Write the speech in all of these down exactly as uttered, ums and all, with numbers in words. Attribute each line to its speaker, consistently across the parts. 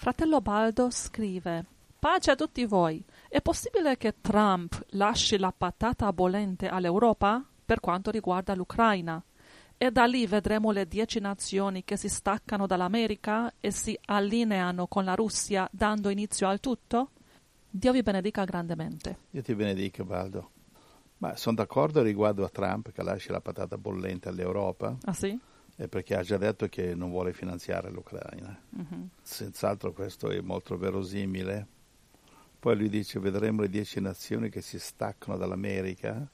Speaker 1: Fratello Baldo scrive: pace a tutti voi. È possibile che Trump lasci la patata bollente all'Europa per quanto riguarda l'Ucraina? E da lì vedremo le dieci nazioni che si staccano dall'America e si allineano con la Russia, dando inizio al tutto? Dio vi benedica grandemente.
Speaker 2: Dio ti benedica, Baldo. Ma sono d'accordo riguardo a Trump che lascia la patata bollente all'Europa.
Speaker 1: Ah sì?
Speaker 2: È perché ha già detto che non vuole finanziare l'Ucraina. Uh-huh. Senz'altro questo è molto verosimile. Poi lui dice: vedremo le dieci nazioni che si staccano dall'America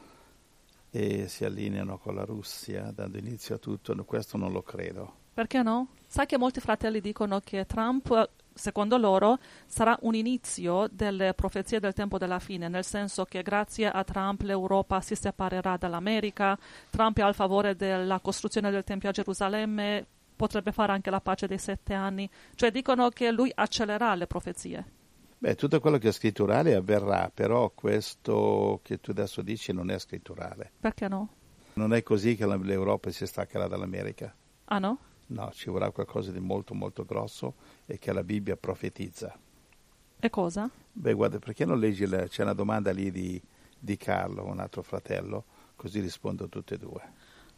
Speaker 2: e si allineano con la Russia, dando inizio a tutto. Questo non lo credo.
Speaker 1: Perché no? Sai che molti fratelli dicono che Trump, secondo loro, sarà un inizio delle profezie del tempo della fine, nel senso che grazie a Trump l'Europa si separerà dall'America, Trump è a favore della costruzione del Tempio a Gerusalemme, potrebbe fare anche la pace dei sette anni, cioè dicono che lui accelererà le profezie.
Speaker 2: Beh, tutto quello che è scritturale avverrà, però questo che tu adesso dici non è scritturale.
Speaker 1: Perché no?
Speaker 2: Non è così che l'Europa si staccherà dall'America.
Speaker 1: Ah no?
Speaker 2: No, ci vorrà qualcosa di molto molto grosso e che la Bibbia profetizza.
Speaker 1: E cosa?
Speaker 2: Beh, guarda, perché non leggi, la... c'è una domanda lì di, di Carlo, un altro fratello, così rispondo tutte e due.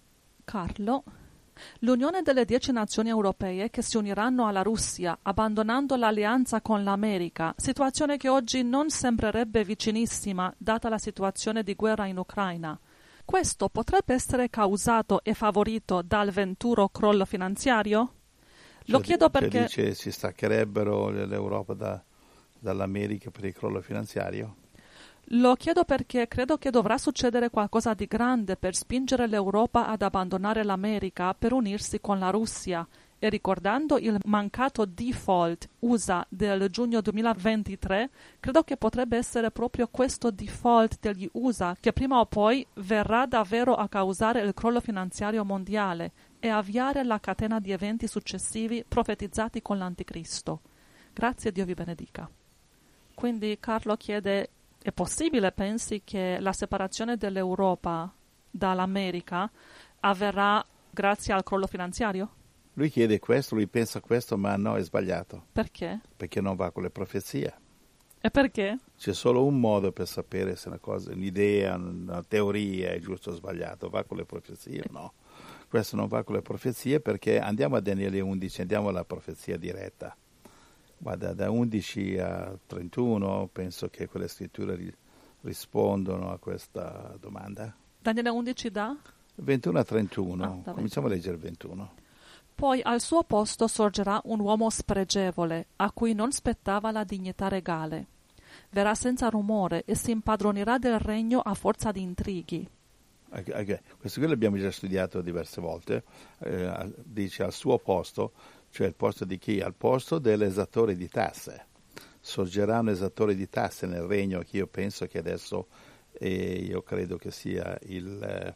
Speaker 1: Carlo, l'unione delle dieci nazioni europee che si uniranno alla Russia, abbandonando l'alleanza con l'America, situazione che oggi non sembrerebbe vicinissima, data la situazione di guerra in Ucraina. Questo potrebbe essere causato e favorito dal venturo crollo finanziario? Lo
Speaker 2: cioè,
Speaker 1: chiedo perché...
Speaker 2: Cioè dice si staccherebbero l'Europa da, dall'America per il crollo finanziario?
Speaker 1: Lo chiedo perché credo che dovrà succedere qualcosa di grande per spingere l'Europa ad abbandonare l'America per unirsi con la Russia. E ricordando il mancato default U S A del giugno duemilaventitré, credo che potrebbe essere proprio questo default degli U S A che prima o poi verrà davvero a causare il crollo finanziario mondiale e avviare la catena di eventi successivi profetizzati con l'Anticristo. Grazie, Dio vi benedica. Quindi Carlo chiede: è possibile, pensi, che la separazione dell'Europa dall'America avverrà grazie al crollo finanziario?
Speaker 2: Lui chiede questo, lui pensa questo, ma no, è sbagliato.
Speaker 1: Perché?
Speaker 2: Perché non va con le profezie.
Speaker 1: E perché?
Speaker 2: C'è solo un modo per sapere se una cosa, un'idea, una teoria è giusto o sbagliato. Va con le profezie o no? Questo non va con le profezie perché andiamo a Daniele undici, andiamo alla profezia diretta. Guarda, da undici a trentuno penso che quelle scritture ri- rispondono a questa domanda.
Speaker 1: Daniele undici da?
Speaker 2: ventuno a trentuno,
Speaker 1: Ah,
Speaker 2: cominciamo a leggere ventuno.
Speaker 1: Poi al suo posto sorgerà un uomo spregevole, a cui non spettava la dignità regale. Verrà senza rumore e si impadronirà del regno a forza di intrighi.
Speaker 2: Okay, okay. Questo qui l'abbiamo già studiato diverse volte. Eh, dice al suo posto, cioè il posto di chi? Al posto dell'esattore di tasse. Sorgerà un esattore di tasse nel regno che io penso che adesso, eh, io credo che sia il... Eh,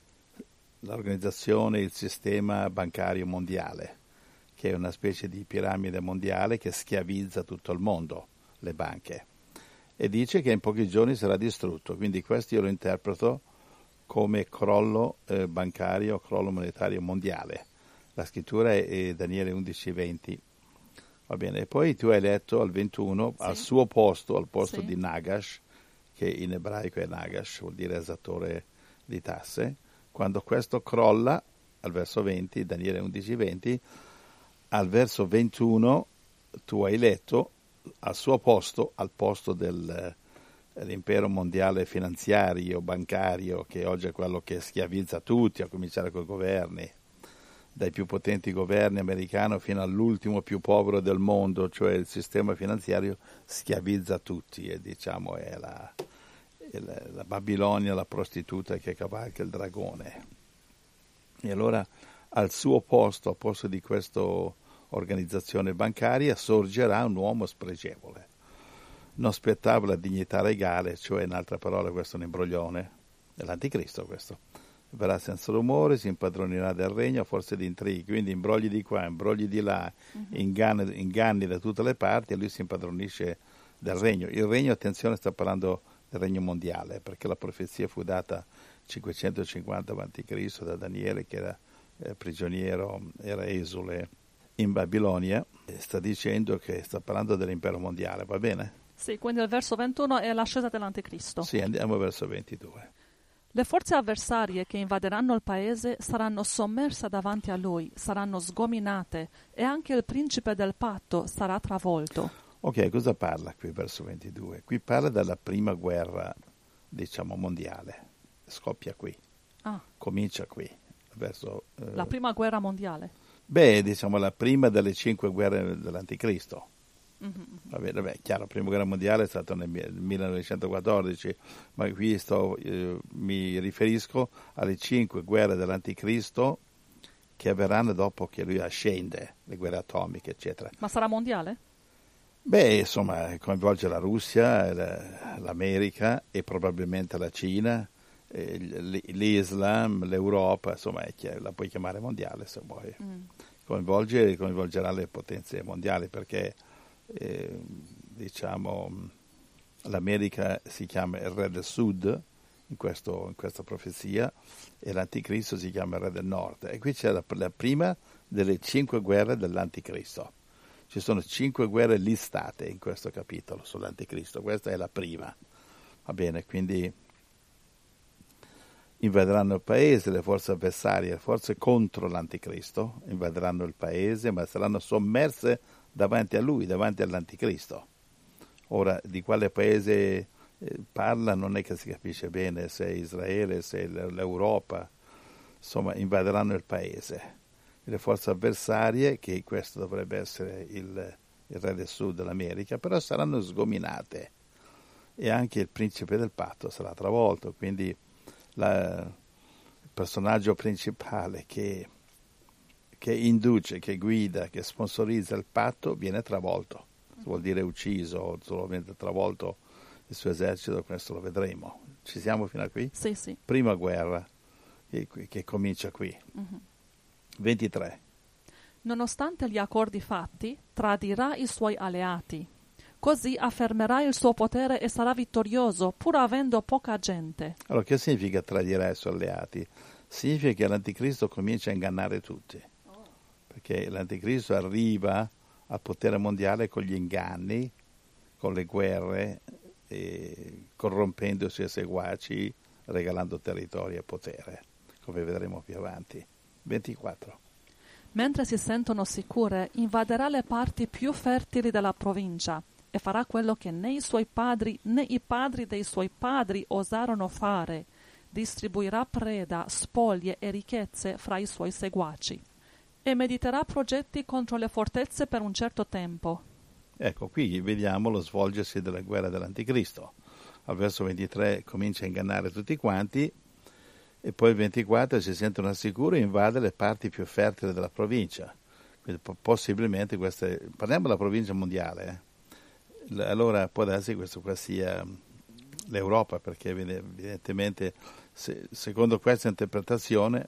Speaker 2: l'organizzazione, il sistema bancario mondiale, che è una specie di piramide mondiale che schiavizza tutto il mondo, le banche, e dice che in pochi giorni sarà distrutto. Quindi questo io lo interpreto come crollo eh, bancario, crollo monetario mondiale. La scrittura è, è Daniele undici venti. Va bene, e poi tu hai letto al ventuno, sì. Al suo posto, al posto sì. di Nagash, che in ebraico è Nagash, vuol dire esattore di tasse. Quando questo crolla, al verso venti, Daniele undici venti, al verso ventuno tu hai letto al suo posto, al posto del, dell'impero mondiale finanziario, bancario, che oggi è quello che schiavizza tutti, a cominciare con i governi, dai più potenti governi americani fino all'ultimo più povero del mondo, cioè il sistema finanziario schiavizza tutti e diciamo è la... la Babilonia, la prostituta che cavalca il dragone. E allora al suo posto, al posto di questa organizzazione bancaria, sorgerà un uomo spregevole. Non spettava la dignità regale, cioè in altre parole questo è un imbroglione, è l'anticristo questo. Verrà senza rumore, si impadronirà del regno a forza di intrighi, quindi imbrogli di qua, imbrogli di là, uh-huh. inganni, inganni da tutte le parti e lui si impadronisce del regno. Il regno, attenzione, sta parlando del regno mondiale, perché la profezia fu data cinquecentocinquanta avanti Cristo da Daniele, che era eh, prigioniero, era esule in Babilonia, sta dicendo che sta parlando dell'impero mondiale, va bene?
Speaker 1: Sì, quindi il verso ventuno è l'ascesa dell'anticristo.
Speaker 2: Sì, andiamo verso ventidue.
Speaker 1: Le forze avversarie che invaderanno il paese saranno sommerse davanti a lui, saranno sgominate e anche il principe del patto sarà travolto.
Speaker 2: Ok, cosa parla qui verso ventidue? Qui parla della prima guerra, diciamo, mondiale. Scoppia qui.
Speaker 1: Ah.
Speaker 2: Comincia qui. Verso, eh,
Speaker 1: La prima guerra mondiale.
Speaker 2: Beh, diciamo la prima delle cinque guerre dell'anticristo.
Speaker 1: Mm-hmm.
Speaker 2: Va bene, beh, chiaro, la prima guerra mondiale è stata nel millenovecentoquattordici, ma qui sto, eh, mi riferisco alle cinque guerre dell'anticristo che avverranno dopo che lui ascende, le guerre atomiche, eccetera.
Speaker 1: Ma sarà mondiale?
Speaker 2: Beh, insomma, coinvolge la Russia, l'America e probabilmente la Cina, l'Islam, l'Europa, insomma, la puoi chiamare mondiale se vuoi. Mm. Coinvolge, coinvolgerà le potenze mondiali perché eh, diciamo l'America si chiama il re del sud in, questo, in questa profezia e l'anticristo si chiama il re del nord. E qui c'è la, la prima delle cinque guerre dell'anticristo. Ci sono cinque guerre listate in questo capitolo sull'anticristo, questa è la prima. Va bene, quindi invaderanno il paese, le forze avversarie, le forze contro l'anticristo, invaderanno il paese, ma saranno sommerse davanti a lui, davanti all'anticristo. Ora, di quale paese eh, parla non è che si capisce bene se è Israele, se è l'Europa, insomma, invaderanno il paese. Le forze avversarie, che questo dovrebbe essere il, il re del sud dell'America, però saranno sgominate e anche il principe del patto sarà travolto, quindi la, il personaggio principale che, che induce, che guida, che sponsorizza il patto viene travolto, vuol dire ucciso o solamente travolto il suo esercito, questo lo vedremo. Ci siamo fino a qui?
Speaker 1: Sì, sì.
Speaker 2: Prima guerra che, che comincia qui. Uh-huh. ventitré.
Speaker 1: Nonostante gli accordi fatti, tradirà i suoi alleati. Così affermerà il suo potere e sarà vittorioso, pur avendo poca gente.
Speaker 2: Allora, che significa tradirà i suoi alleati? Significa che l'anticristo comincia a ingannare tutti. Oh. Perché l'anticristo arriva al potere mondiale con gli inganni, con le guerre, e corrompendo i suoi seguaci, regalando territorio e potere, come vedremo più avanti. ventiquattro.
Speaker 1: Mentre si sentono sicure, invaderà le parti più fertili della provincia e farà quello che né i suoi padri né i padri dei suoi padri osarono fare. Distribuirà preda, spoglie e ricchezze fra i suoi seguaci e mediterà progetti contro le fortezze per un certo tempo. Ecco,
Speaker 2: qui vediamo lo svolgersi della guerra dell'anticristo. Al verso ventitré comincia a ingannare tutti quanti e poi il ventiquattro si sentono al sicuro e invade le parti più fertili della provincia. Quindi, possibilmente queste, parliamo della provincia mondiale, eh. Allora può darsi che questo qua sia l'Europa, perché evidentemente se, secondo questa interpretazione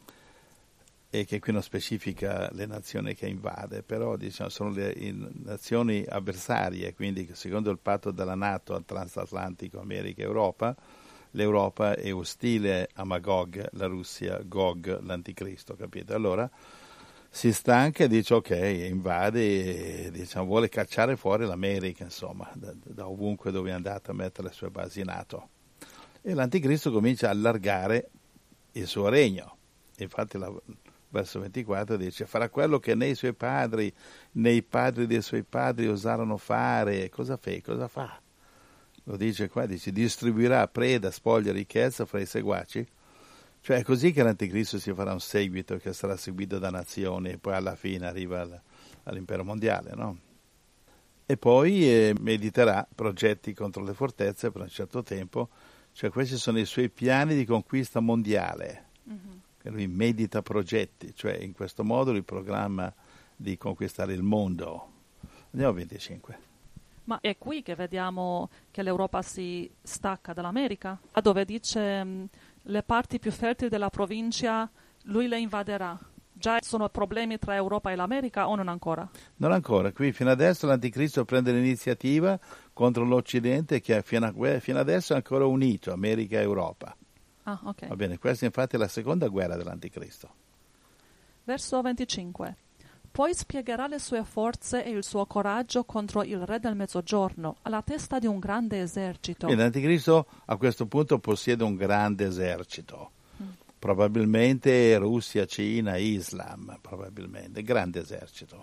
Speaker 2: e che qui non specifica le nazioni che invade, però diciamo sono le nazioni avversarie, quindi secondo il patto della NATO transatlantico America e Europa, l'Europa è ostile a Magog, la Russia, Gog, l'anticristo, capite? Allora si stanca e dice ok, invade e diciamo, vuole cacciare fuori l'America, insomma, da, da ovunque dove è andata a mettere le sue basi NATO. E l'anticristo comincia a allargare il suo regno. Infatti la, verso ventiquattro dice farà quello che né i suoi padri né i padri dei suoi padri osarono fare. Cosa fa? Cosa fa? Lo dice qua, dice distribuirà preda, spoglia, ricchezza fra i seguaci. Cioè è così che l'anticristo si farà un seguito che sarà seguito da nazioni e poi alla fine arriva al, all'impero mondiale, no? E poi eh, mediterà progetti contro le fortezze per un certo tempo, cioè questi sono i suoi piani di conquista mondiale, mm-hmm. che lui medita progetti, cioè in questo modo lui programma di conquistare il mondo. Andiamo a venticinque.
Speaker 1: Ma è qui che vediamo che l'Europa si stacca dall'America, dove dice mh, le parti più fertili della provincia lui le invaderà. Già sono problemi tra Europa e l'America o non ancora?
Speaker 2: Non ancora. Qui fino adesso l'anticristo prende l'iniziativa contro l'Occidente che fino, a, fino adesso è ancora unito, America e Europa.
Speaker 1: Ah, ok.
Speaker 2: Va bene, questa infatti è la seconda guerra dell'anticristo.
Speaker 1: Verso venticinque. Poi spiegherà le sue forze e il suo coraggio contro il re del Mezzogiorno, alla testa di un grande esercito.
Speaker 2: Quindi l'Anticristo a questo punto possiede un grande esercito, mm. probabilmente Russia, Cina, Islam, probabilmente, grande esercito.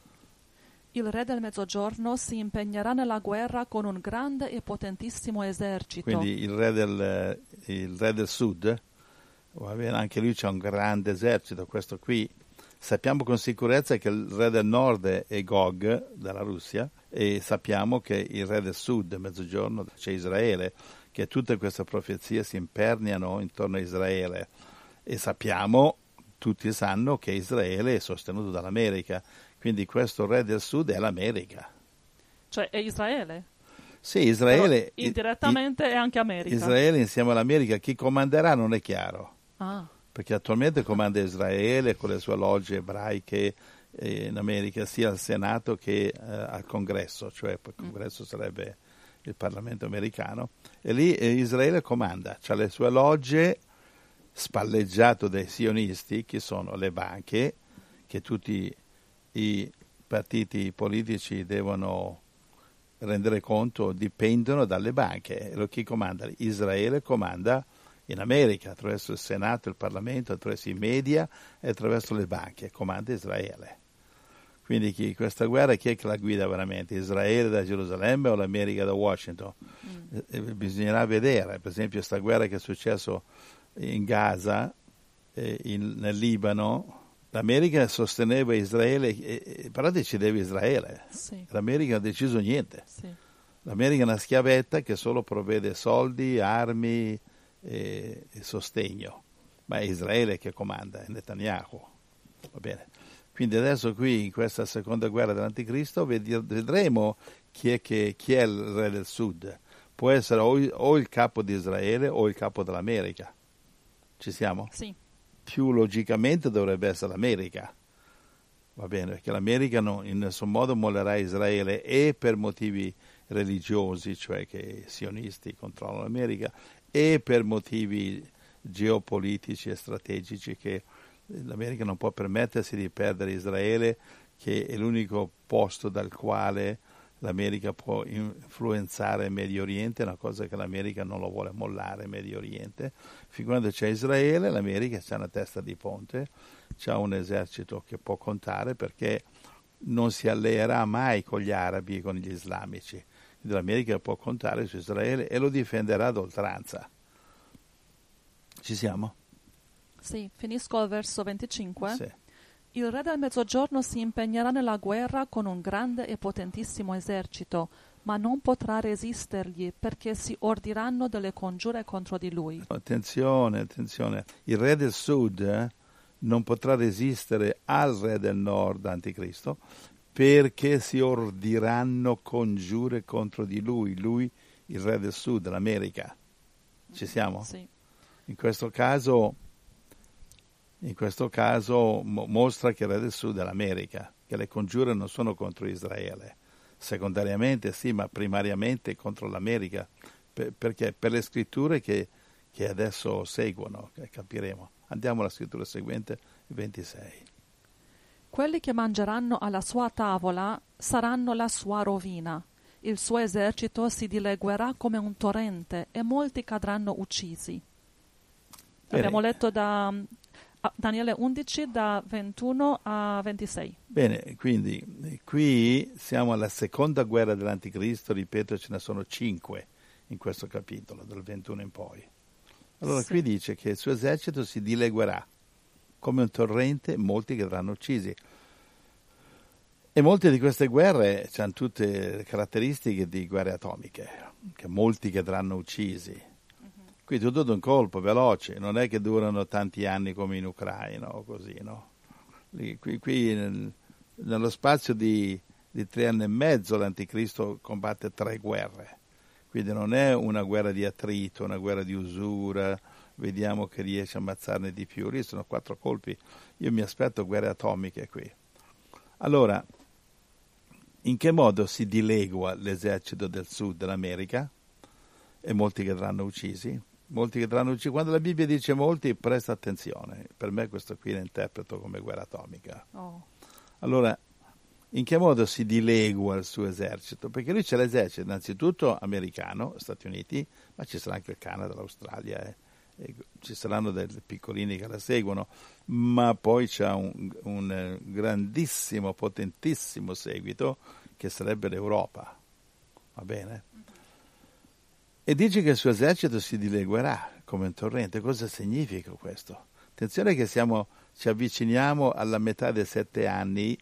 Speaker 1: Il re del Mezzogiorno si impegnerà nella guerra con un grande e potentissimo esercito.
Speaker 2: Quindi il re del, il re del sud, va bene, anche lui c'ha un grande esercito, questo qui. Sappiamo con sicurezza che il re del nord è Gog, della Russia, e sappiamo che il re del sud, mezzogiorno, c'è Israele, che tutte queste profezie si imperniano intorno a Israele. E sappiamo, tutti sanno, che Israele è sostenuto dall'America. Quindi questo re del sud è l'America.
Speaker 1: Cioè è Israele?
Speaker 2: Sì, Israele.
Speaker 1: Però indirettamente i, è anche America.
Speaker 2: Israele insieme all'America, chi comanderà non è chiaro.
Speaker 1: Ah.
Speaker 2: Perché attualmente comanda Israele con le sue logge ebraiche eh, in America, sia al Senato che eh, al Congresso, cioè il Congresso sarebbe il Parlamento americano, e lì eh, Israele comanda, ha le sue logge spalleggiato dai sionisti, che sono le banche, che tutti i partiti politici devono rendere conto, dipendono dalle banche. E chi comanda? Israele comanda in America, attraverso il Senato, il Parlamento, attraverso i media e attraverso le banche, comanda Israele. Quindi chi, questa guerra chi è che la guida veramente? Israele da Gerusalemme o l'America da Washington? Mm. E, bisognerà vedere, per esempio questa guerra che è successo in Gaza, eh, in, nel Libano, l'America sosteneva Israele, eh, però decideva Israele.
Speaker 1: Sì.
Speaker 2: L'America non ha deciso niente.
Speaker 1: Sì.
Speaker 2: L'America è una schiavetta che solo provvede soldi, armi e, e sostegno, ma è Israele che comanda, è Netanyahu. Va bene. Quindi adesso qui in questa seconda guerra dell'Anticristo vedremo chi è, che, chi è il re del sud. Può essere o, o il capo di Israele o il capo dell'America. Ci siamo?
Speaker 1: Sì.
Speaker 2: Più logicamente dovrebbe essere l'America. Va bene, perché l'America non, in nessun modo mollerà Israele, e per motivi religiosi, cioè che i sionisti controllano l'America, e per motivi geopolitici e strategici, che l'America non può permettersi di perdere Israele, che è l'unico posto dal quale l'America può influenzare il Medio Oriente, è una cosa che l'America non lo vuole mollare, il Medio Oriente. Fin quando c'è Israele, l'America c'ha una testa di ponte, c'ha un esercito che può contare, perché non si alleerà mai con gli arabi e con gli islamici. Quindi l'America può contare su Israele e lo difenderà ad oltranza. Ci siamo?
Speaker 1: Sì, finisco al verso venticinque.
Speaker 2: Sì.
Speaker 1: Il re del Mezzogiorno si impegnerà nella guerra con un grande e potentissimo esercito, ma non potrà resistergli, perché si ordiranno delle congiure contro di lui.
Speaker 2: Attenzione, attenzione. Il re del sud eh, non potrà resistere al re del nord, Anticristo, perché si ordiranno congiure contro di lui, lui il re del sud, l'America. Ci siamo?
Speaker 1: Sì.
Speaker 2: In questo caso... In questo caso mo- mostra che il re del sud è l'America, che le congiure non sono contro Israele, secondariamente sì, ma primariamente contro l'America, per, perché per le scritture che, che adesso seguono, che capiremo. Andiamo alla scrittura seguente, ventisei.
Speaker 1: Quelli che mangeranno alla sua tavola saranno la sua rovina. Il suo esercito si dileguerà come un torrente e molti cadranno uccisi. Bene. Abbiamo letto da... Daniele undici da ventuno a ventisei.
Speaker 2: Bene, quindi qui siamo alla seconda guerra dell'Anticristo, ripeto, ce ne sono cinque in questo capitolo, dal ventuno in poi. Allora sì. Qui dice che il suo esercito si dileguerà come un torrente, molti cadranno uccisi. E molte di queste guerre hanno tutte le caratteristiche di guerre atomiche, che molti cadranno uccisi. Qui tutto d'un colpo, veloce, non è che durano tanti anni come in Ucraina o così, no? Qui, qui nel, nello spazio di, di tre anni e mezzo l'Anticristo combatte tre guerre, quindi non è una guerra di attrito, una guerra di usura, vediamo che riesce a ammazzarne di più, lì sono quattro colpi, io mi aspetto guerre atomiche qui. Allora, in che modo si dilegua l'esercito del sud dell'America? E molti cadranno uccisi? Molti cadranno uccisi. Quando la Bibbia dice molti, presta attenzione. Per me questo qui lo interpreto come guerra atomica.
Speaker 1: Oh.
Speaker 2: Allora, in che modo si dilegua il suo esercito? Perché lui c'è l'esercito innanzitutto americano, Stati Uniti, ma ci sarà anche il Canada, l'Australia, eh, e ci saranno dei piccolini che la seguono, ma poi c'è un, un grandissimo, potentissimo seguito che sarebbe l'Europa, va bene? E dice che il suo esercito si dileguerà come un torrente. Cosa significa questo? Attenzione che siamo, ci avviciniamo alla metà dei sette anni,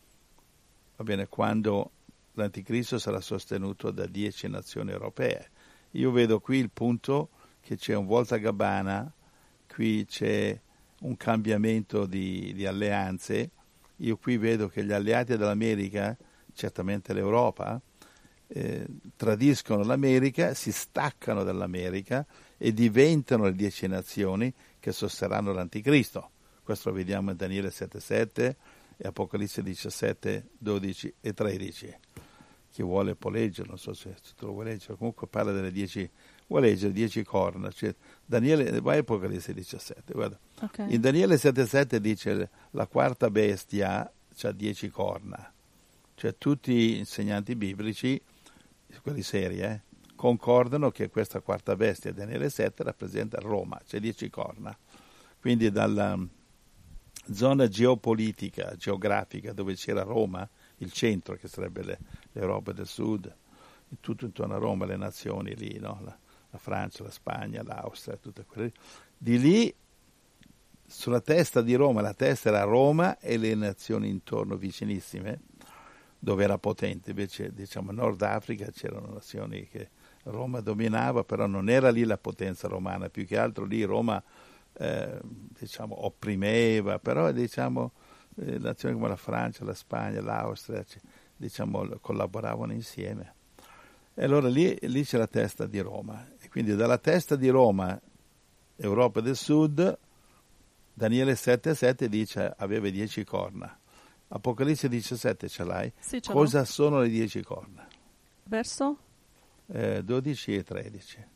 Speaker 2: va bene, quando l'anticristo sarà sostenuto da dieci nazioni europee. Io vedo qui il punto che c'è un voltagabbana, qui c'è un cambiamento di, di alleanze. Io qui vedo che gli alleati dell'America, certamente l'Europa, eh, tradiscono l'America, si staccano dall'America e diventano le dieci nazioni che sosterranno l'anticristo. Questo lo vediamo in Daniele sette sette e Apocalisse diciassette, dodici e tredici. Chi vuole può leggere, non so se tu lo vuoi leggere, comunque parla delle dieci, vuoi leggere dieci corna, cioè Daniele, vai a Apocalisse diciassette, guarda.
Speaker 1: Okay.
Speaker 2: In Daniele sette sette dice la quarta bestia ha dieci corna, cioè tutti gli insegnanti biblici, quelli seri, eh, concordano che questa quarta bestia, Daniele sette, rappresenta Roma, c'è dieci corna. Quindi dalla zona geopolitica, geografica, dove c'era Roma, il centro, che sarebbe le, l'Europa del Sud, tutto intorno a Roma, le nazioni lì, no? la, la Francia, la Spagna, l'Austria, tutte quelle. Di lì, sulla testa di Roma, la testa era Roma e le nazioni intorno vicinissime, dove era potente. Invece, diciamo, in Nord Africa c'erano nazioni che Roma dominava, però non era lì la potenza romana, più che altro lì Roma, eh, diciamo, opprimeva, però, diciamo, eh, nazioni come la Francia, la Spagna, l'Austria, diciamo, collaboravano insieme. E allora lì, lì c'è la testa di Roma. E quindi dalla testa di Roma, Europa del Sud, Daniele sette sette dice aveva dieci corna. Apocalisse diciassette ce l'hai?
Speaker 1: Sì, ce
Speaker 2: Cosa
Speaker 1: l'ho.
Speaker 2: sono le dieci corna?
Speaker 1: Verso?
Speaker 2: Eh, dodici e tredici.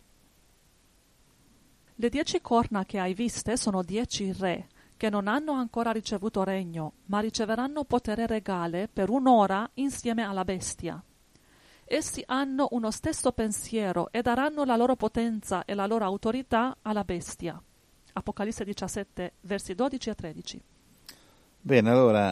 Speaker 1: Le dieci corna che hai viste sono dieci re, che non hanno ancora ricevuto regno, ma riceveranno potere regale per un'ora insieme alla bestia. Essi hanno uno stesso pensiero e daranno la loro potenza e la loro autorità alla bestia. Apocalisse diciassette, versi dodici e tredici.
Speaker 2: Bene, allora,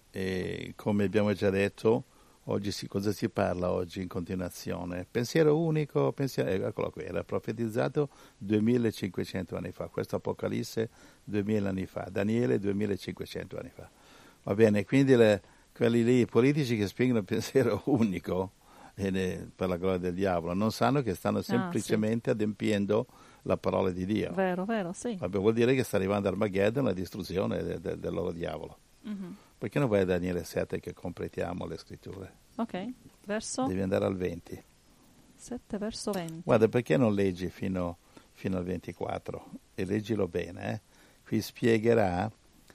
Speaker 2: eh, come abbiamo già detto, oggi si, cosa si parla oggi in continuazione? Pensiero unico, pensiero, eh, eccolo qui, era profetizzato duemilacinquecento anni fa, questo Apocalisse duemila anni fa, Daniele duemilacinquecento anni fa. Va bene, quindi le, quelli lì, i politici che spiegano il pensiero unico, e ne, per la gloria del diavolo, non sanno che stanno semplicemente ah, sì. adempiendo la parola di Dio.
Speaker 1: Vero, vero, sì.
Speaker 2: Vabbè, vuol dire che sta arrivando Armageddon, la distruzione de, de, del loro diavolo. Mm-hmm. Perché non vai a Daniele sette che completiamo le scritture?
Speaker 1: Ok, verso?
Speaker 2: Devi andare al venti.
Speaker 1: sette verso venti.
Speaker 2: Guarda, perché non leggi fino, fino al ventiquattro? E leggilo bene, eh? Qui spiegherà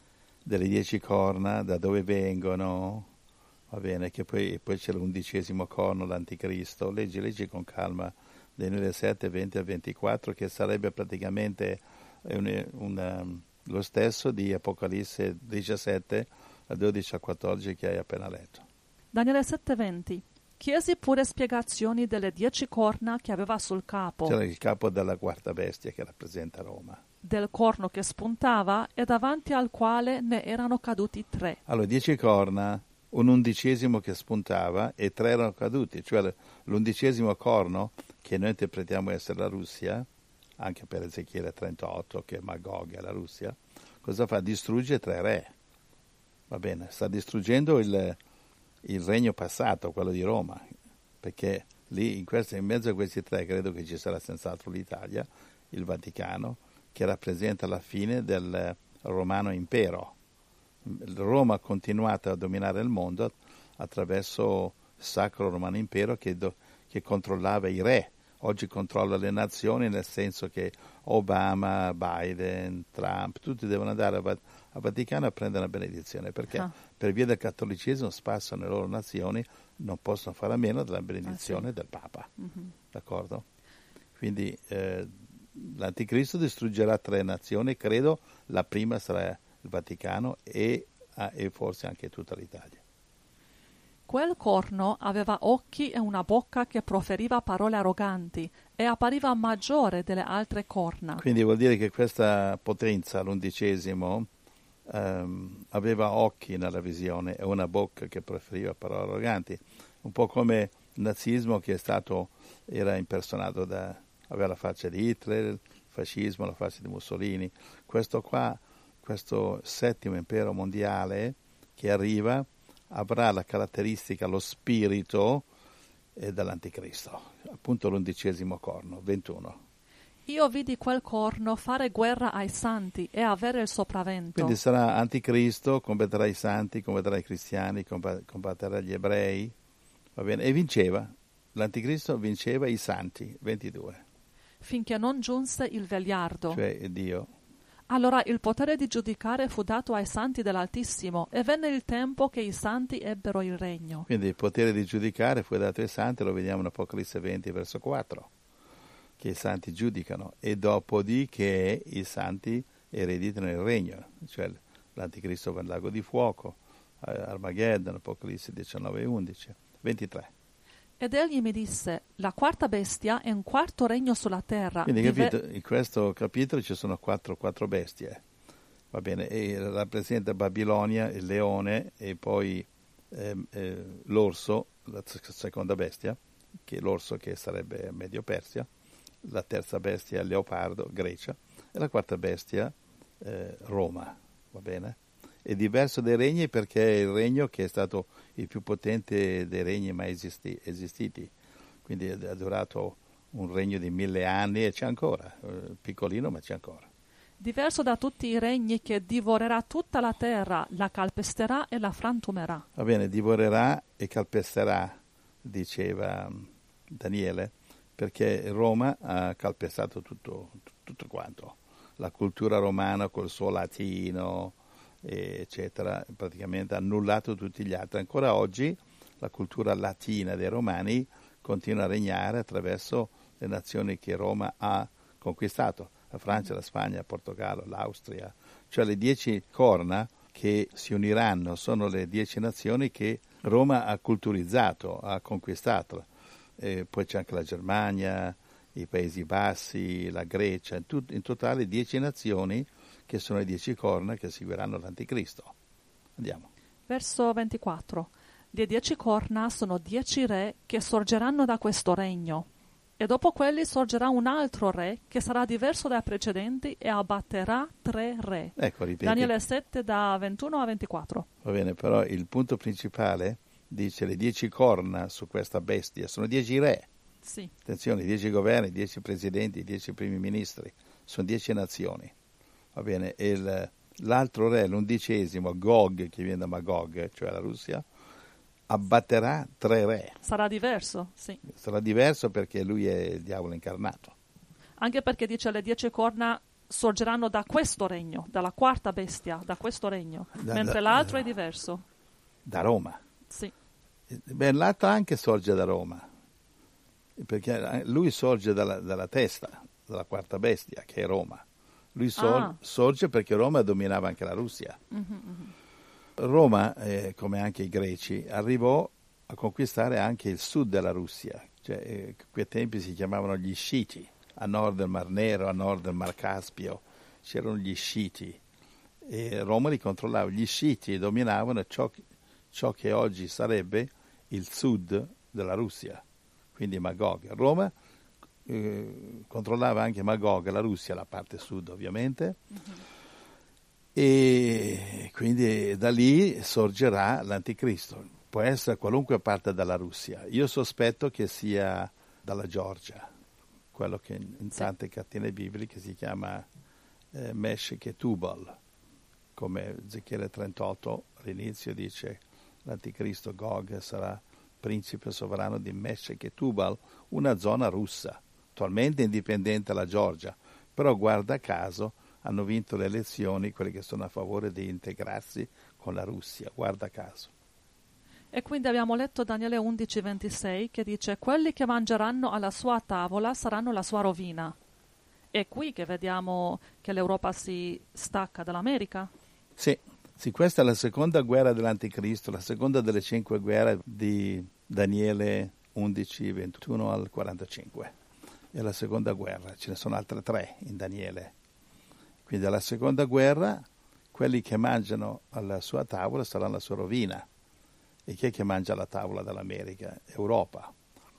Speaker 2: delle dieci corna, da dove vengono, va bene, che poi, poi c'è l'undicesimo corno, l'anticristo. Leggi, leggi con calma Daniele sette, venti al ventiquattro, che sarebbe praticamente un, un, lo stesso di Apocalisse diciassette, a dodici a quattordici che hai appena letto.
Speaker 1: Daniele sette venti. Chiesi pure spiegazioni delle dieci corna che aveva sul capo.
Speaker 2: C'era il capo della quarta bestia che rappresenta Roma.
Speaker 1: Del corno che spuntava e davanti al quale ne erano caduti tre.
Speaker 2: Allora, dieci corna, un undicesimo che spuntava e tre erano caduti, cioè l'undicesimo corno, che noi interpretiamo essere la Russia, anche per Ezechiele trentotto, che è Magog è la Russia, cosa fa? Distrugge tre re. Va bene, sta distruggendo il, il regno passato, quello di Roma, perché lì in, questo, in mezzo a questi tre credo che ci sarà senz'altro l'Italia, il Vaticano, che rappresenta la fine del romano impero. Roma ha continuato a dominare il mondo attraverso il Sacro Romano Impero che, do, che controllava i re. Oggi controlla le nazioni, nel senso che Obama, Biden, Trump, tutti devono andare a, a Vaticano a prendere la benedizione, perché ah. per via del cattolicesimo spassano le loro nazioni, non possono fare a meno della benedizione ah, sì. del Papa. Mm-hmm. D'accordo? Quindi eh, l'Anticristo distruggerà tre nazioni, credo la prima sarà il Vaticano e ah, e forse anche tutta l'Italia.
Speaker 1: Quel corno aveva occhi e una bocca che proferiva parole arroganti e appariva maggiore delle altre corna.
Speaker 2: Quindi vuol dire che questa potenza, l'undicesimo, ehm, aveva occhi nella visione e una bocca che proferiva parole arroganti. Un po' come il nazismo che è stato, era impersonato da, aveva la faccia di Hitler, il fascismo, la faccia di Mussolini. Questo qua, questo settimo impero mondiale che arriva, avrà la caratteristica, lo spirito eh, dell'anticristo, appunto l'undicesimo corno, ventuno.
Speaker 1: Io vidi quel corno fare guerra ai santi e avere il sopravvento.
Speaker 2: Quindi sarà anticristo, combatterà i santi, combatterà i cristiani, combatterà gli ebrei, va bene? E vinceva, l'anticristo vinceva i santi, ventidue.
Speaker 1: Finché non giunse il vegliardo.
Speaker 2: Cioè Dio.
Speaker 1: Allora il potere di giudicare fu dato ai santi dell'Altissimo e venne il tempo che i santi ebbero il regno.
Speaker 2: Quindi il potere di giudicare fu dato ai santi, lo vediamo in Apocalisse venti, verso quattro, che i santi giudicano e dopodiché i santi ereditano il regno, cioè l'anticristo va al lago di fuoco, Armageddon, Apocalisse diciannove e undici, ventitré.
Speaker 1: Ed egli mi disse, la quarta bestia è un quarto regno sulla terra.
Speaker 2: Quindi
Speaker 1: Dive...
Speaker 2: capito, in questo capitolo ci sono quattro, quattro bestie, va bene, e rappresenta Babilonia, il leone e poi eh, eh, l'orso, la seconda bestia, che è l'orso che sarebbe Medio Persia, la terza bestia il leopardo, Grecia, e la quarta bestia eh, Roma, va bene? È diverso dai regni perché è il regno che è stato il più potente dei regni mai esisti, esistiti, quindi ha durato un regno di mille anni e c'è ancora, eh, piccolino ma c'è ancora.
Speaker 1: Diverso da tutti i regni che divorerà tutta la terra, la calpesterà e la frantumerà.
Speaker 2: Va bene, divorerà e calpesterà, diceva Daniele, perché Roma ha calpestato tutto, tutto quanto, la cultura romana col suo latino, eccetera, praticamente ha annullato tutti gli altri. Ancora oggi la cultura latina dei romani continua a regnare attraverso le nazioni che Roma ha conquistato, la Francia, la Spagna, il Portogallo, l'Austria, cioè le dieci corna che si uniranno sono le dieci nazioni che Roma ha culturizzato, ha conquistato. E poi c'è anche la Germania, i Paesi Bassi, la Grecia, in, tut- in totale dieci nazioni che sono le dieci corna che seguiranno l'anticristo. Andiamo.
Speaker 1: Verso ventiquattro. Le dieci corna sono dieci re che sorgeranno da questo regno, e dopo quelli sorgerà un altro re che sarà diverso dai precedenti e abbatterà tre re.
Speaker 2: Ecco, ripeti.
Speaker 1: Daniele sette da ventuno a ventiquattro.
Speaker 2: Va bene, però il punto principale dice le dieci corna su questa bestia, sono dieci re.
Speaker 1: Sì.
Speaker 2: Attenzione, dieci governi, dieci presidenti, dieci primi ministri, sono dieci nazioni. Va bene, e il, l'altro re, l'undicesimo, Gog, che viene da Magog, cioè la Russia, abbatterà tre re.
Speaker 1: Sarà diverso, sì.
Speaker 2: Sarà diverso perché lui è il diavolo incarnato.
Speaker 1: Anche perché dice le dieci corna sorgeranno da questo regno, dalla quarta bestia, da questo regno,
Speaker 2: Da,
Speaker 1: mentre
Speaker 2: da,
Speaker 1: l'altro è diverso.
Speaker 2: Da Roma.
Speaker 1: Sì.
Speaker 2: Beh, l'altro anche sorge da Roma, perché lui sorge dalla, dalla testa, dalla quarta bestia, che è Roma. Lui sor-
Speaker 1: ah.
Speaker 2: sorge perché Roma dominava anche la Russia.
Speaker 1: Mm-hmm, mm-hmm.
Speaker 2: Roma, eh, come anche i greci, arrivò a conquistare anche il sud della Russia, cioè eh, quei tempi si chiamavano gli Sciti, a nord del Mar Nero, a nord del Mar Caspio, c'erano gli Sciti e Roma li controllava. Gli Sciti dominavano ciò, ciò che oggi sarebbe il sud della Russia, quindi Magog. Roma eh, controllava anche Magog, la Russia, la parte sud ovviamente, mm-hmm. E quindi da lì sorgerà l'anticristo. Può essere qualunque parte della Russia. Io sospetto che sia dalla Georgia, quello che in tante catene bibliche si chiama eh, Meshech e Tubal, come Ezechiele trentotto all'inizio dice l'anticristo Gog sarà principe sovrano di Meshech e Tubal, una zona russa, attualmente indipendente dalla Georgia, però guarda caso hanno vinto le elezioni quelli che sono a favore di integrarsi con la Russia, guarda caso.
Speaker 1: E quindi abbiamo letto Daniele undici ventisei che dice quelli che mangeranno alla sua tavola saranno la sua rovina. È qui che vediamo che l'Europa si stacca dall'America?
Speaker 2: Sì, Sì, questa è la seconda guerra dell'Anticristo, la seconda delle cinque guerre di Daniele undici, ventuno al quarantacinque. È la seconda guerra, ce ne sono altre tre in Daniele. Quindi alla seconda guerra, quelli che mangiano alla sua tavola saranno la sua rovina. E chi è che mangia alla tavola dell'America? Europa.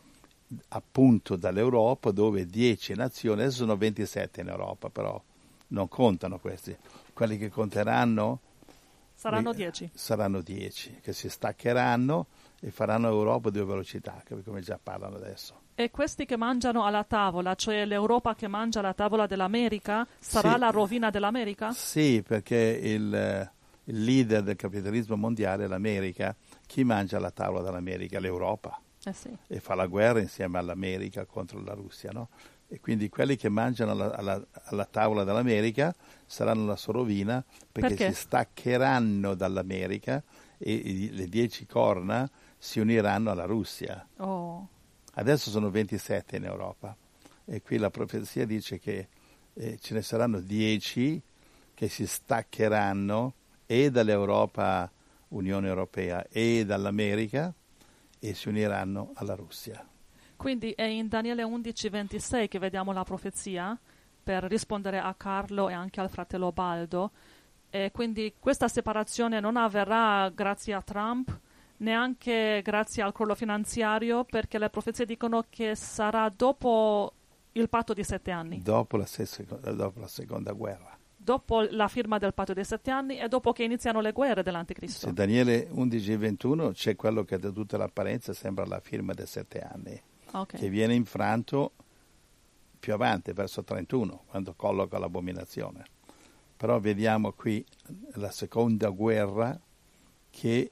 Speaker 2: Appunto dall'Europa, dove dieci nazioni, adesso sono ventisette in Europa, però non contano questi. Quelli che conteranno
Speaker 1: saranno dieci.
Speaker 2: Saranno dieci, che si staccheranno e faranno Europa a due velocità, come già parlano adesso.
Speaker 1: E questi che mangiano alla tavola, cioè l'Europa che mangia alla tavola dell'America, sarà
Speaker 2: sì,
Speaker 1: la rovina dell'America?
Speaker 2: Sì, perché il, il leader del capitalismo mondiale è l'America. Chi mangia alla tavola dell'America? L'Europa.
Speaker 1: Eh sì.
Speaker 2: E fa la guerra insieme all'America contro la Russia, no? E quindi quelli che mangiano alla, alla, alla tavola dell'America saranno la sua rovina, perché, perché? si staccheranno dall'America e, e le dieci corna si uniranno alla Russia.
Speaker 1: Oh.
Speaker 2: Adesso sono ventisette in Europa e qui la profezia dice che eh, ce ne saranno dieci che si staccheranno e dall'Europa, Unione Europea, e dall'America e si uniranno alla Russia.
Speaker 1: Quindi è in Daniele undici ventisei che vediamo la profezia, per rispondere a Carlo e anche al fratello Baldo. E quindi questa separazione non avverrà grazie a Trump, neanche grazie al crollo finanziario, perché le profezie dicono che sarà dopo il patto di sette anni.
Speaker 2: Dopo la, dopo la seconda guerra.
Speaker 1: Dopo la firma del patto dei sette anni e dopo che iniziano le guerre dell'Anticristo.
Speaker 2: Se Daniele undici ventuno c'è quello che da tutta l'apparenza sembra la firma dei sette anni,
Speaker 1: okay.
Speaker 2: che viene infranto più avanti, verso trentuno, quando colloca l'abominazione. Però vediamo qui la seconda guerra, che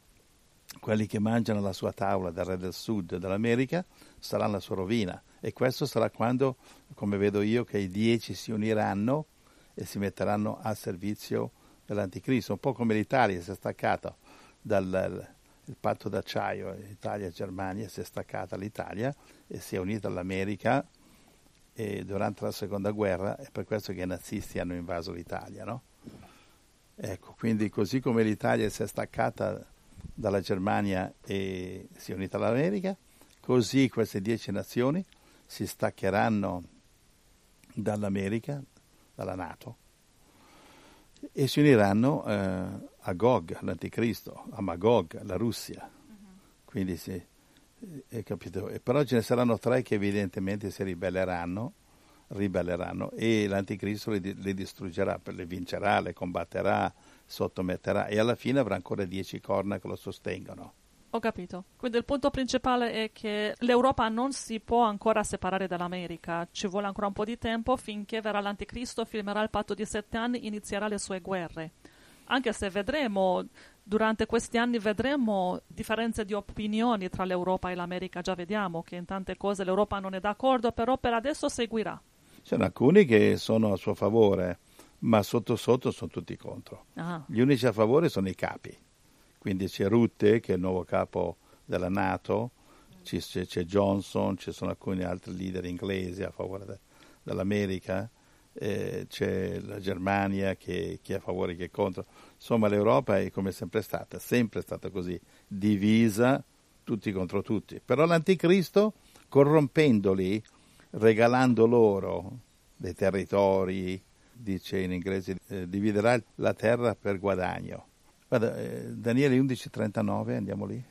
Speaker 2: quelli che mangiano la sua tavola del re del sud dell'America sarà la sua rovina. E questo sarà quando, come vedo io, che i dieci si uniranno e si metteranno a servizio dell'Anticristo, un po' come l'Italia si è staccata dal il patto d'acciaio, Italia e Germania si è staccata l'Italia e si è unita all'America e durante la seconda guerra, è per questo che i nazisti hanno invaso l'Italia, no? Ecco, quindi così come l'Italia si è staccata dalla Germania e si è unita all'America, così queste dieci nazioni si staccheranno dall'America, dalla NATO, e si uniranno eh, a Gog, l'Anticristo, a Magog, la Russia. Uh-huh. Quindi sì, è capito. E però ce ne saranno tre che evidentemente si ribelleranno, ribelleranno e l'Anticristo le, le distruggerà, le vincerà, le combatterà, sottometterà e alla fine avrà ancora dieci corna che lo sostengono.
Speaker 1: Ho capito. Quindi il punto principale è che l'Europa non si può ancora separare dall'America. Ci vuole ancora un po' di tempo finché verrà l'Anticristo, firmerà il patto di sette anni, inizierà le sue guerre. Anche se vedremo, durante questi anni vedremo differenze di opinioni tra l'Europa e l'America. Già vediamo che in tante cose l'Europa non è d'accordo, però per adesso seguirà.
Speaker 2: Ci sono alcuni che sono a suo favore, ma sotto sotto sono tutti contro.
Speaker 1: Ah.
Speaker 2: Gli unici a favore sono i capi. Quindi c'è Rutte, che è il nuovo capo della NATO, c'è, c'è Johnson, ci sono alcuni altri leader inglesi a favore de, dell'America, eh, c'è la Germania che, che è a favore, che è contro. Insomma, l'Europa è come sempre stata, sempre stata così, divisa tutti contro tutti. Però l'Anticristo, corrompendoli, regalando loro dei territori, dice in inglese, eh, dividerà la terra per guadagno. Guarda, eh, Daniele undici trentanove, andiamo lì?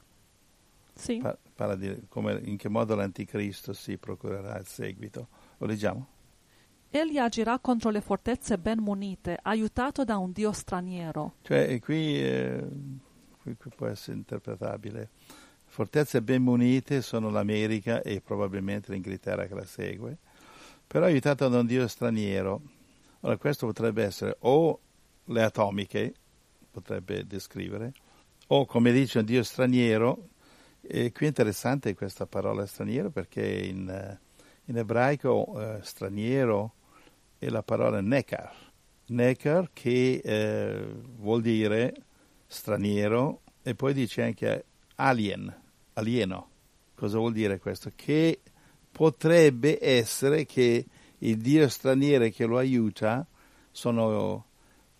Speaker 1: Sì.
Speaker 2: Pa- parla di come, in che modo l'Anticristo si procurerà il seguito. Lo leggiamo?
Speaker 1: Egli agirà contro le fortezze ben munite, aiutato da un dio straniero.
Speaker 2: Cioè, qui, eh, qui, qui può essere interpretabile. Fortezze ben munite sono l'America e probabilmente l'Inghilterra che la segue, però aiutato da un dio straniero. Allora, questo potrebbe essere o le atomiche, potrebbe descrivere, o come dice un dio straniero. E qui è interessante questa parola straniero perché in, in ebraico eh, straniero è la parola nekar, nekar che eh, vuol dire straniero e poi dice anche alien, alieno. Cosa vuol dire questo? Che potrebbe essere che il dio straniero che lo aiuta sono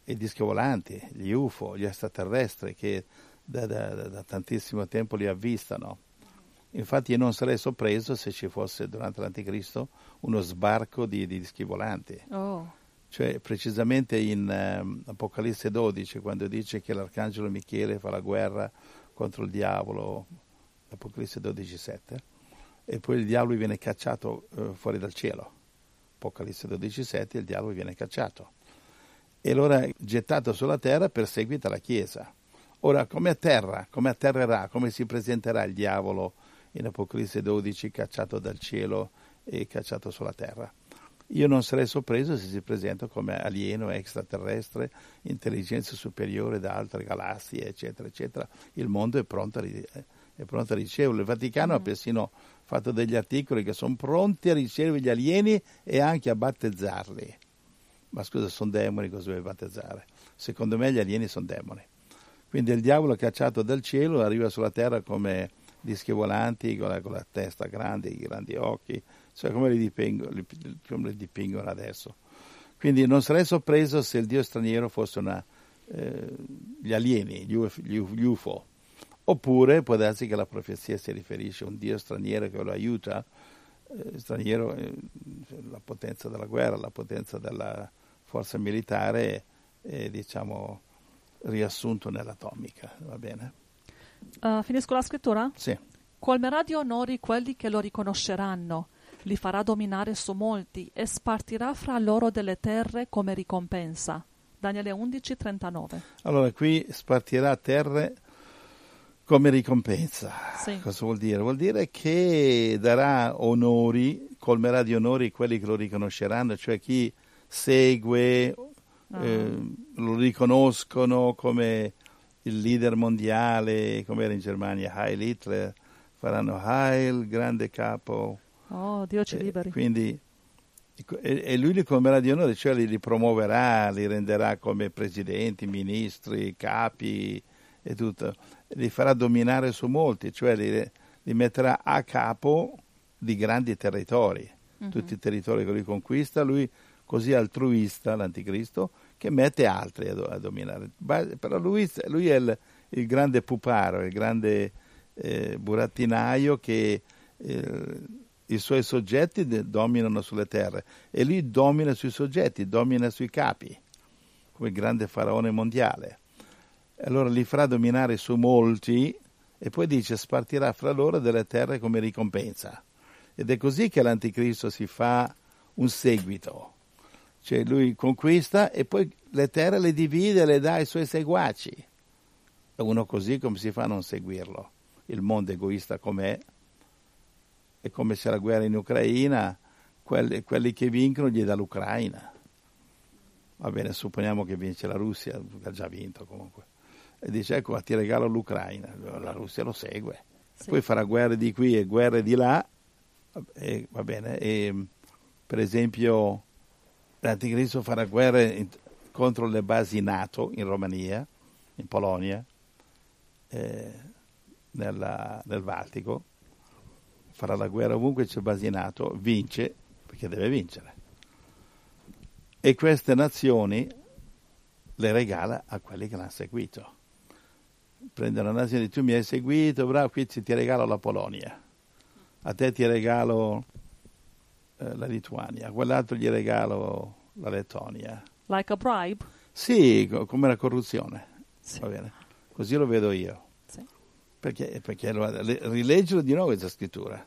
Speaker 2: i dischi volanti, gli U F O, gli extraterrestri che da, da, da tantissimo tempo li avvistano. Infatti io non sarei sorpreso se ci fosse durante l'Anticristo uno sbarco di, di dischi volanti.
Speaker 1: Oh.
Speaker 2: Cioè precisamente in um, Apocalisse dodici, quando dice che l'Arcangelo Michele fa la guerra contro il diavolo, Apocalisse dodici sette, e poi il diavolo viene cacciato uh, fuori dal cielo. Apocalisse dodici sette, il diavolo viene cacciato. E allora gettato sulla terra perseguita la Chiesa. Ora, come atterra, come atterrerà, come si presenterà il diavolo in Apocalisse dodici, cacciato dal cielo e cacciato sulla terra? Io non sarei sorpreso se si presenta come alieno, extraterrestre, intelligenza superiore da altre galassie, eccetera, eccetera. Il mondo è pronto a, è pronto a riceverlo. Il Vaticano mm. ha persino fatto degli articoli che sono pronti a ricevere gli alieni e anche a battezzarli. Ma scusa, sono demoni, cosa vuoi battezzare? Secondo me gli alieni sono demoni. Quindi il diavolo cacciato dal cielo arriva sulla terra come dischi volanti, con la, con la testa grande, i grandi occhi, cioè come li, dipingo, li, come li dipingono adesso. Quindi non sarei sorpreso se il dio straniero fosse una, eh, gli alieni, gli, Uf, gli U F O. Oppure può darsi che la profezia si riferisce a un dio straniero che lo aiuta, eh, straniero, eh, la potenza della guerra, la potenza della forza militare, eh, diciamo, riassunto nell'atomica, va bene?
Speaker 1: Uh, finisco la scrittura?
Speaker 2: Sì.
Speaker 1: Colmerà di onori quelli che lo riconosceranno, li farà dominare su molti e spartirà fra loro delle terre come ricompensa. Daniele undici trentanove. Allora,
Speaker 2: qui spartirà terre come ricompensa.
Speaker 1: Sì.
Speaker 2: Cosa vuol dire? Vuol dire che darà onori, colmerà di onori quelli che lo riconosceranno, cioè chi segue, ah. eh, lo riconoscono come il leader mondiale, come era in Germania, Heil Hitler, faranno Heil, grande capo.
Speaker 1: Oh, Dio ci liberi.
Speaker 2: Eh, quindi, e, e lui li colmerà di onore, cioè li, li promuoverà, li renderà come presidenti, ministri, capi e tutto. Li farà dominare su molti, cioè li, li metterà a capo di grandi territori. Mm-hmm. Tutti i territori che lui conquista, lui così altruista, l'anticristo, che mette altri a, a dominare. Però lui, lui è il, il grande puparo, il grande eh, burattinaio che eh, i suoi soggetti de, dominano sulle terre e lui domina sui soggetti, domina sui capi, come il grande faraone mondiale. Allora li farà dominare su molti e poi dice spartirà fra loro delle terre come ricompensa. Ed è così che l'anticristo si fa un seguito. Cioè lui conquista e poi le terre le divide e le dà ai suoi seguaci. E uno così come si fa a non seguirlo? Il mondo egoista com'è, e come c'è la guerra in Ucraina, quelli, quelli che vincono gli dà l'Ucraina. Va bene, supponiamo che vince la Russia, ha già vinto comunque. E dice, ecco, ti regalo l'Ucraina. La Russia lo segue. Sì. Poi farà guerre di qui e guerre di là. E, va bene, e per esempio l'anticristo farà guerre contro le basi NATO in Romania, in Polonia, eh, nella, nel Baltico, farà la guerra ovunque c'è basi NATO, vince, perché deve vincere. E queste nazioni le regala a quelli che l'hanno seguito. Prende una nazione e tu mi hai seguito, bravo, qui ti regalo la Polonia, a te ti regalo eh, la Lituania, a quell'altro gli regalo la Lettonia.
Speaker 1: Like a bribe?
Speaker 2: Sì, come la corruzione,
Speaker 1: sì.
Speaker 2: Va bene, così lo vedo io.
Speaker 1: Sì.
Speaker 2: Perché, perché rileggilo di nuovo questa scrittura.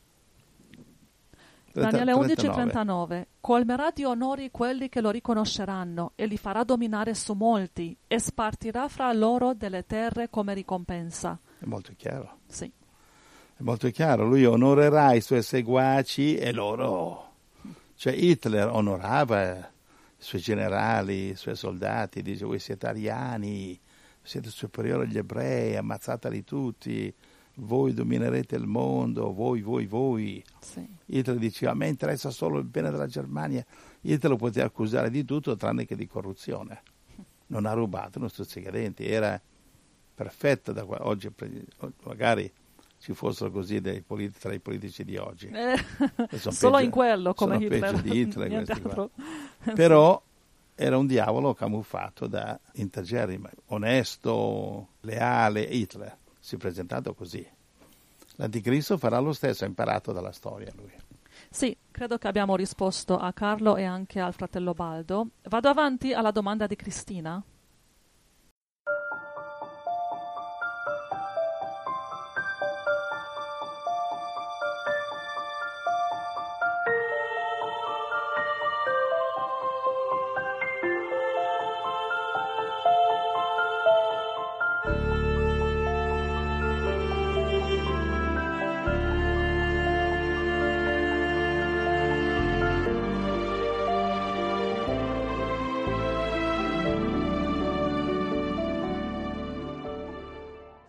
Speaker 1: Daniele undici trentanove. Colmerà di onori quelli che lo riconosceranno e li farà dominare su molti e spartirà fra loro delle terre come ricompensa.
Speaker 2: È molto chiaro.
Speaker 1: Sì.
Speaker 2: È molto chiaro. Lui onorerà i suoi seguaci e loro. Cioè Hitler onorava i suoi generali, i suoi soldati, dice voi siete ariani, siete superiori agli ebrei, ammazzateli tutti. Voi dominerete il mondo, voi, voi, voi.
Speaker 1: Sì.
Speaker 2: Hitler diceva, a me interessa solo il bene della Germania. Hitler lo poteva accusare di tutto tranne che di corruzione. Non ha rubato uno stuzzicadenti, era perfetto. Da qua. Oggi magari ci fossero così dei politici, tra i politici di oggi.
Speaker 1: Eh, solo peggio, in quello, come
Speaker 2: sono
Speaker 1: Hitler.
Speaker 2: Peggio di Hitler questi qua. Però era un diavolo camuffato da integerrimo, onesto, leale. Hitler si è presentato così. L'anticristo farà lo stesso, ha imparato dalla storia lui.
Speaker 1: Sì, credo che abbiamo risposto a Carlo e anche al fratello Baldo. Vado avanti alla domanda di Cristina.